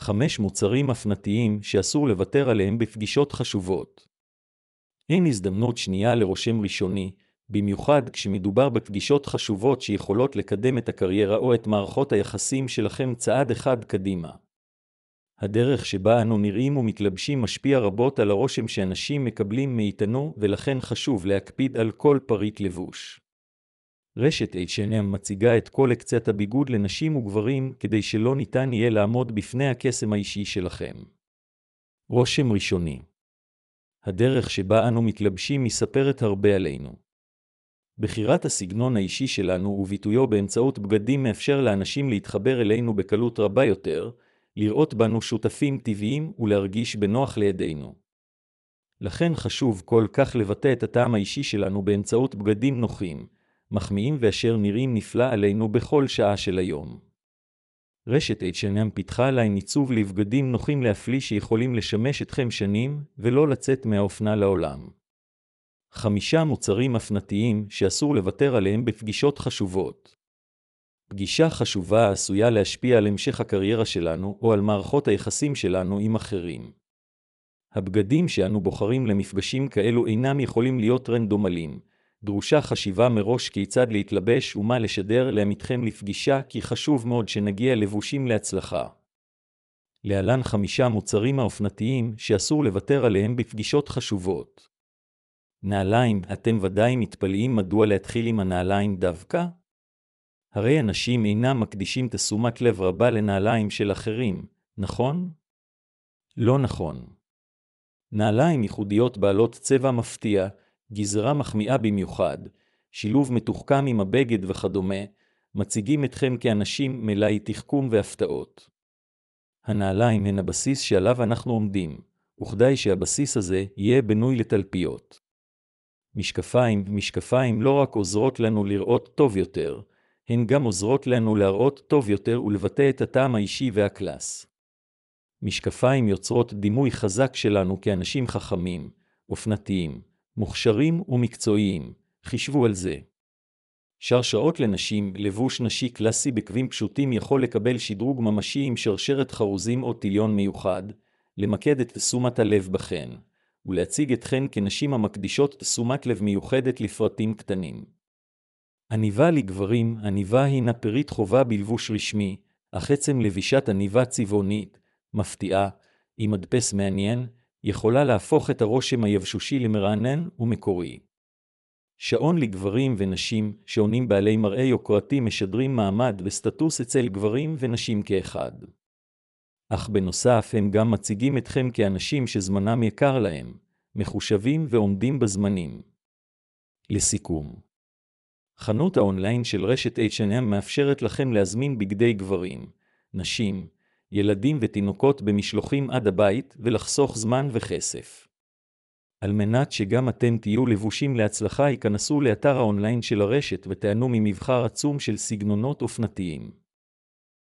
5 מוצרים הפנתיים שאסור לוותר עליהם בפגישות חשובות. אין הזדמנות שנייה לרושם ראשוני, במיוחד כשמדובר בפגישות חשובות שיכולות לקדם את הקריירה או את מערכות היחסים שלכם צעד אחד קדימה. הדרך שבה אנו נראים ומתלבשים משפיע רבות על הרושם שאנשים מקבלים מאיתנו, ולכן חשוב להקפיד על כל פריט לבוש. רשת H&M מציגה את קולקציית הביגוד לנשים וגברים כדי שלא ניתן יהיה לעמוד בפני הקסם האישי שלכם. רושם ראשוני. הדרך שבה אנו מתלבשים מספרת הרבה עלינו. בחירת הסגנון האישי שלנו וביטויו באמצעות בגדים מאפשר לאנשים להתחבר אלינו בקלות רבה יותר, לראות בנו שותפים טבעיים ולהרגיש בנוח לידינו. לכן חשוב כל כך לבטא את הטעם האישי שלנו באמצעות בגדים נוחים, מחמיאים ואשר נראים נפלא עלינו בכל שעה של היום. רשת H&M פיתחה ליין עיצוב לבגדים נוחים להפליא שיכולים לשמש אתכם שנים ולא לצאת מהאופנה לעולם. 5 מוצרים הפנתיים שאסור לוותר עליהם בפגישות חשובות. פגישה חשובה עשויה להשפיע על המשך הקריירה שלנו או על מערכות היחסים שלנו עם אחרים. הבגדים שאנו בוחרים למפגשים כאלו אינם יכולים להיות רנדומליים. דרושה חשיבה מראש כיצד להתלבש ומה לשדר לעמיתכם לפגישה, כי חשוב מאוד שנגיע לבושים להצלחה. להלן 5 מוצרים האופנתיים שאסור לוותר עליהם בפגישות חשובות. נעליים. אתם ודאי מתפלאים מדוע להתחיל עם הנעליים דווקא? הרי אנשים אינם מקדישים תשומת לב רבה לנעליים של אחרים, נכון? לא נכון. נעליים ייחודיות בעלות צבע מפתיע, גזרה מחמיאה במיוחד, שילוב מתוחכם עם הבגד וכדומה, מציגים אתכם כאנשים מלאי תחכום והפתעות. הנעליים הן הבסיס שעליו אנחנו עומדים, וכדאי שהבסיס הזה יהיה בנוי לתלפיות. משקפיים לא רק עוזרות לנו לראות טוב יותר, הן גם עוזרות לנו להראות טוב יותר ולבטא את הטעם האישי והקלאס. משקפיים יוצרות דימוי חזק שלנו כאנשים חכמים, אופנתיים, מוכשרים ומקצועיים. חישבו על זה. שרשרות לנשים. לבוש נשי קלאסי בקווים פשוטים יכול לקבל שדרוג ממשי עם שרשרת חרוזים או טיליון מיוחד, למקד את תשומת הלב בכן, ולהציג אתכן כנשים המקדישות תשומת לב מיוחדת לפרטים קטנים. עניבה לגברים. עניבה הינה פריט חובה בלבוש רשמי, אך עצם לבישת עניבה צבעונית, מפתיעה, עם מדפס מעניין, יכולה להפוך את הרושם היבשושי למרענן ומקורי. שעון לגברים ונשים. שעונים בעלי מראה יוקרתי משדרים מעמד וסטטוס אצל גברים ונשים כאחד. אך בנוסף הם גם מציגים אתכם כאנשים שזמנם יקר להם, מחושבים ועומדים בזמנים. לסיכום, חנות האונליין של רשת H&M מאפשרת לכם להזמין בגדי גברים, נשים, ילדים ותינוקות במשלוחים עד הבית ולחסוך זמן וכסף. על מנת שגם אתם תהיו לבושים להצלחה, ייכנסו לאתר האונליין של הרשת ותענו ממבחר עצום של סגנונות אופנתיים.